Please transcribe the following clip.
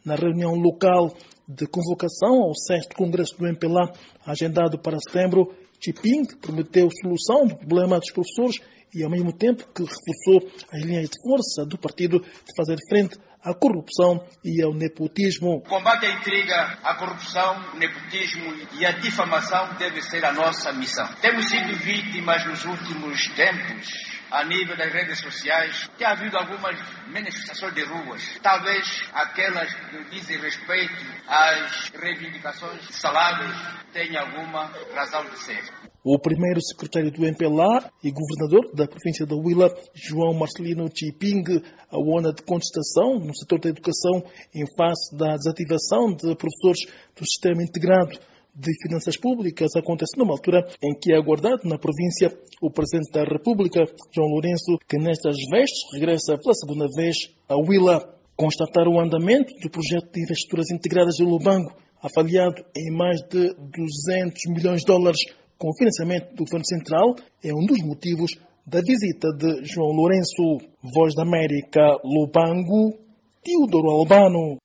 na reunião local de convocação ao 6º Congresso do MPLA, agendado para setembro. Chiping prometeu solução do problema dos professores e, ao mesmo tempo, que reforçou as linhas de força do partido de fazer frente à corrupção e ao nepotismo. O combate à intriga, à corrupção, o nepotismo e à difamação deve ser a nossa missão. Temos sido vítimas nos últimos tempos, a nível das redes sociais, tem havido algumas manifestações de ruas, talvez aquelas que dizem respeito às reivindicações de salários tenham alguma razão de ser. O primeiro secretário do MPLA e governador da província da Huila, João Marcelino Chiping, a onda de contestação no setor da educação em face da desativação de professores do Sistema Integrado de Finanças Públicas, acontece numa altura em que é aguardado na província o Presidente da República, João Lourenço, que nestas vestes regressa pela segunda vez a Huila. Constatar o andamento do projeto de infraestruturas integradas de Lubango, avaliado em mais de 200 milhões de dólares com financiamento do Governo Central, é um dos motivos da visita de João Lourenço. Voz da América, Lubango, Teodoro Albano.